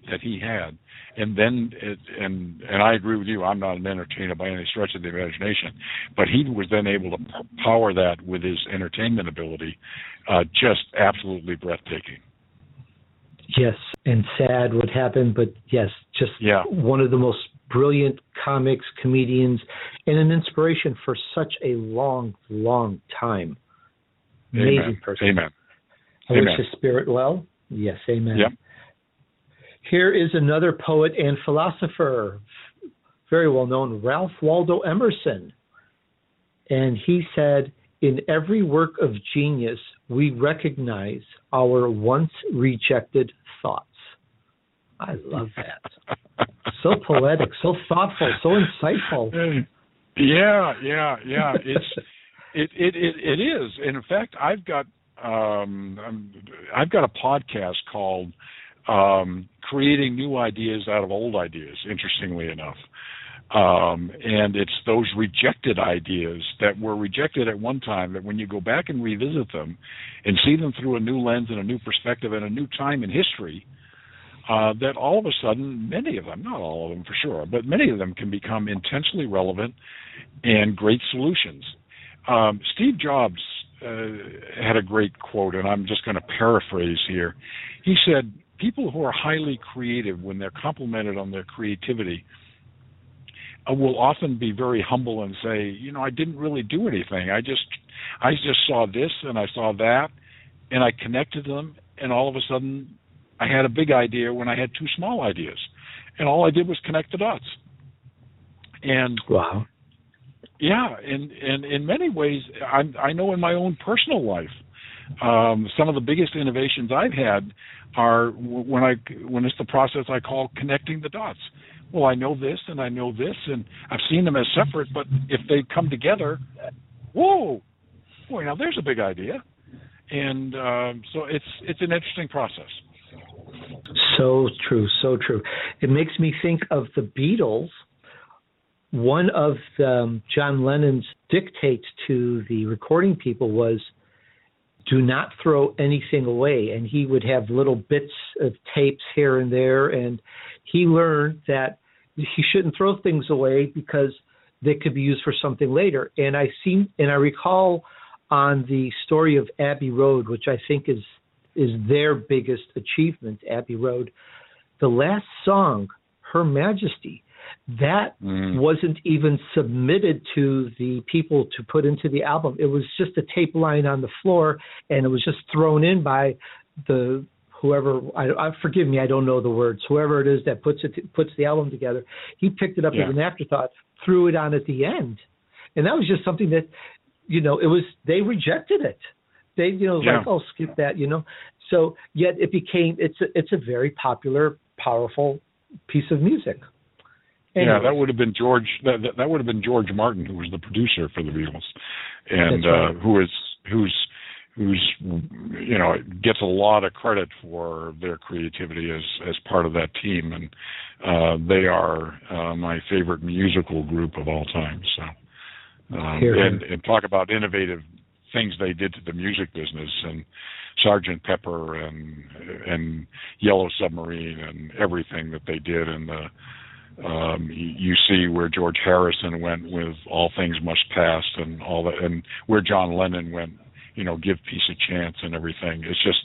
that he had, and then and I agree with you. I'm not an entertainer by any stretch of the imagination, but he was then able to power that with his entertainment ability, just absolutely breathtaking. Yes, and sad what happened, but yes, just one of the most brilliant comics, comedians, and an inspiration for such a long, long time. Amazing Amen. person. Amen. I wish his spirit well. Yes, amen. Yep. Here is another poet and philosopher, very well known, Ralph Waldo Emerson. And he said, "In every work of genius, we recognize our once rejected thoughts." I love that. So poetic, so thoughtful, so insightful. Yeah. It is. In fact, I've got a podcast called Creating New Ideas Out of Old Ideas, interestingly enough. And it's those rejected ideas that were rejected at one time that when you go back and revisit them and see them through a new lens and a new perspective and a new time in history, that all of a sudden, many of them, not all of them for sure, but many of them can become intensely relevant and great solutions. Steve Jobs had a great quote, and I'm just going to paraphrase here. He said, people who are highly creative, when they're complimented on their creativity, will often be very humble and say, I didn't really do anything. I just saw this and I saw that, and I connected them, and all of a sudden I had a big idea when I had two small ideas, and all I did was connect the dots. And wow. Yeah, and in many ways, I know in my own personal life, some of the biggest innovations I've had are when it's the process I call connecting the dots. Well, I know this and I know this, and I've seen them as separate, but if they come together, whoa, boy, now there's a big idea. And so it's an interesting process. So true, so true. It makes me think of the Beatles. One of John Lennon's dictates to the recording people was, do not throw anything away. And he would have little bits of tapes here and there. And he learned that he shouldn't throw things away because they could be used for something later. And I recall on the story of Abbey Road, which I think is their biggest achievement, Abbey Road, the last song, Her Majesty, that wasn't even submitted to the people to put into the album. It was just a tape line on the floor, and it was just thrown in by whoever. Forgive me, I don't know the words. Whoever it is that puts the album together, he picked it up as an afterthought, threw it on at the end, and that was just something that, they rejected it. They, like, oh, skip that, So yet it became, it's a very popular, powerful piece of music. Anyway. Yeah, that would have been George. That would have been George Martin, who was the producer for the Beatles, and right. who's gets a lot of credit for their creativity as part of that team, and they are my favorite musical group of all time. So, and talk about innovative things they did to the music business, and Sgt. Pepper and Yellow Submarine and everything that they did, and you see where George Harrison went with All Things Must Pass and all that, and where John Lennon went, Give Peace a Chance and everything. It's just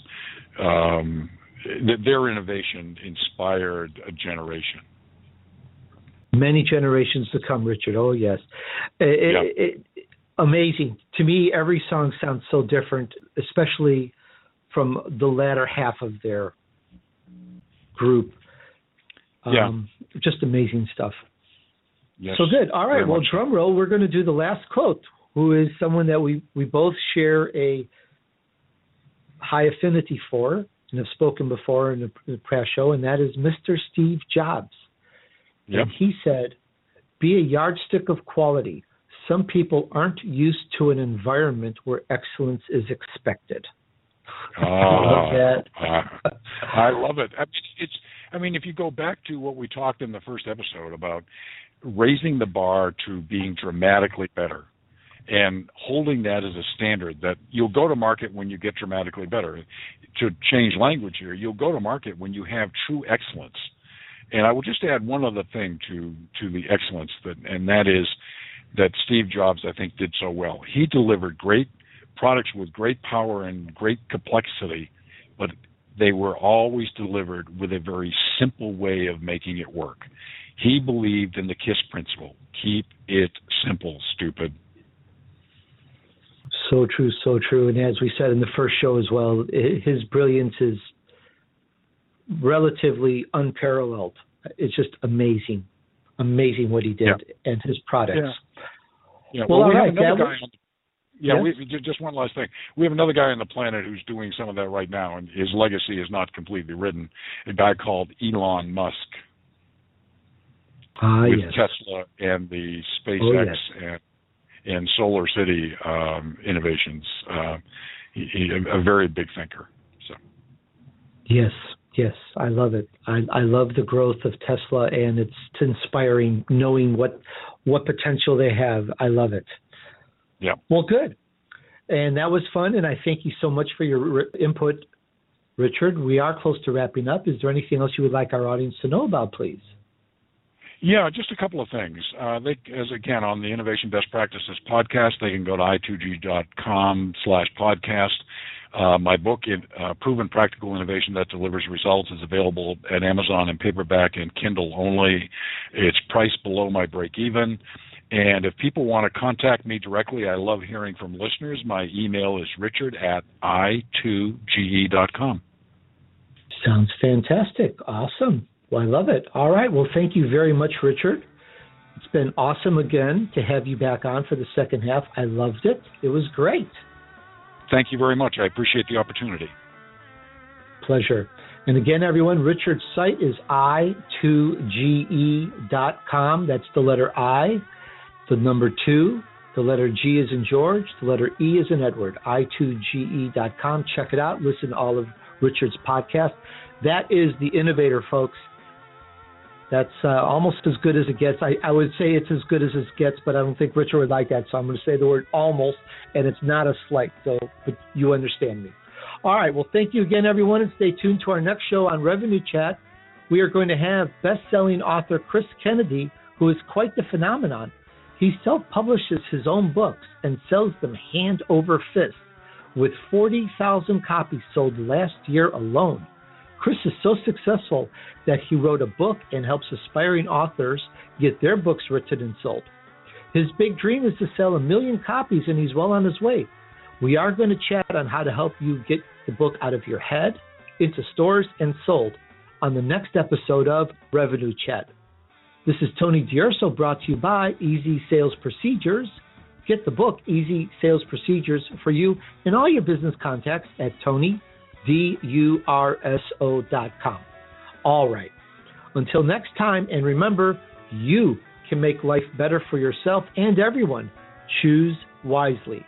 their innovation inspired a generation. Many generations to come, Richard. Oh, yes. Amazing. To me, every song sounds so different, especially from the latter half of their group. Just amazing stuff. Yes, so good. All right. Well, drum roll. We're going to do the last quote, who is someone that we both share a high affinity for and have spoken before in the past show, and that is Mr. Steve Jobs. Yep. And he said, be a yardstick of quality. Some people aren't used to an environment where excellence is expected. I love that. I love it. If you go back to what we talked in the first episode about raising the bar to being dramatically better and holding that as a standard, that you'll go to market when you get dramatically better. to change language here, you'll go to market when you have true excellence. And I will just add one other thing to the excellence, and that is that Steve Jobs, I think, did so well. He delivered great products with great power and great complexity, but they were always delivered with a very simple way of making it work. He believed in the KISS principle. Keep it simple, stupid. So true, so true. And as we said in the first show as well, his brilliance is relatively unparalleled. It's just amazing what he did and his products. Yeah. Well, we all have right, another guy. Yes? Just one last thing. We have another guy on the planet who's doing some of that right now, and his legacy is not completely written. A guy called Elon Musk with Tesla and the SpaceX and Solar City innovations. He's a very big thinker. So. Yes, I love it. I love the growth of Tesla, and it's inspiring knowing what potential they have. I love it. Yeah. Well, good. And that was fun, and I thank you so much for your input, Richard. We are close to wrapping up. Is there anything else you would like our audience to know about, please? Yeah, just a couple of things. Again, on the Innovation Best Practices podcast, they can go to i2g.com/podcast. My book, Proven Practical Innovation That Delivers Results, is available at Amazon in paperback and Kindle only. It's priced below my break-even. And if people want to contact me directly, I love hearing from listeners. My email is richard@i2ge.com. Sounds fantastic. Awesome. Well, I love it. All right. Well, thank you very much, Richard. It's been awesome again to have you back on for the second half. I loved it. It was great. Thank you very much. I appreciate the opportunity. Pleasure. And again, everyone, Richard's site is i2ge.com. That's the letter I, the number 2, the letter G is in George, the letter E is in Edward, i2ge.com. Check it out. Listen to all of Richard's podcasts. That is The Innovator, folks. That's almost as good as it gets. I would say it's as good as it gets, but I don't think Richard would like that, so I'm going to say the word almost, and it's not a slight, so but you understand me. All right, well, thank you again, everyone, and stay tuned to our next show on Revenue Chat. We are going to have best-selling author Chris Kennedy, who is quite the phenomenon. He self-publishes his own books and sells them hand over fist, with 40,000 copies sold last year alone. Chris is so successful that he wrote a book and helps aspiring authors get their books written and sold. His big dream is to sell 1 million copies, and he's well on his way. We are going to chat on how to help you get the book out of your head, into stores, and sold on the next episode of Revenue Chat. This is Tony D'Urso, brought to you by Easy Sales Procedures. Get the book, Easy Sales Procedures, for you and all your business contacts at TonyDurso.com. All right. Until next time, and remember, you can make life better for yourself and everyone. Choose wisely.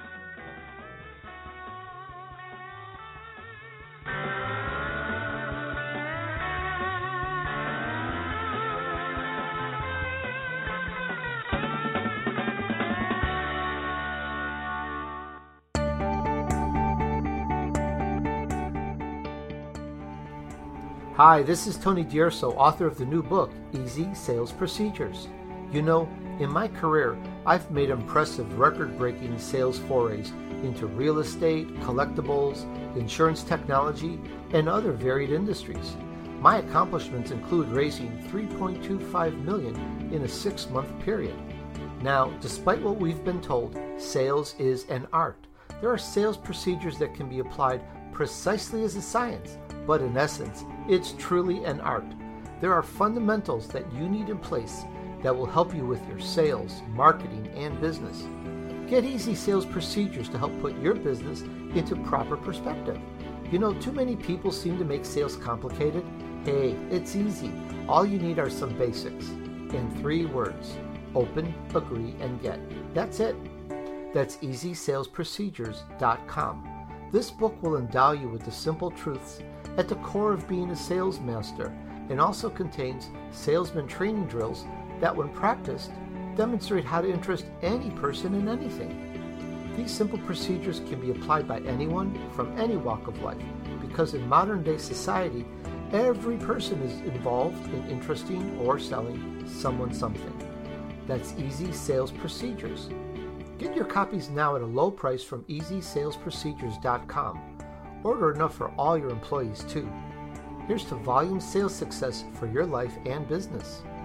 Hi, this is Tony D'Urso, author of the new book, Easy Sales Procedures. You know, in my career, I've made impressive record-breaking sales forays into real estate, collectibles, insurance technology, and other varied industries. My accomplishments include raising $3.25 million in a 6-month period. Now, despite what we've been told, sales is an art. There are sales procedures that can be applied precisely as a science, but in essence, it's truly an art. There are fundamentals that you need in place that will help you with your sales, marketing, and business. Get Easy Sales Procedures to help put your business into proper perspective. You know, too many people seem to make sales complicated. Hey, it's easy. All you need are some basics. In 3 words: open, agree, and get. That's it. That's EasySalesProcedures.com. This book will endow you with the simple truths at the core of being a sales master, and also contains salesman training drills that, when practiced, demonstrate how to interest any person in anything. These simple procedures can be applied by anyone from any walk of life because in modern day society, every person is involved in interesting or selling someone something. That's Easy Sales Procedures. Get your copies now at a low price from EasySalesProcedures.com. Order enough for all your employees too. Here's to volume sales success for your life and business.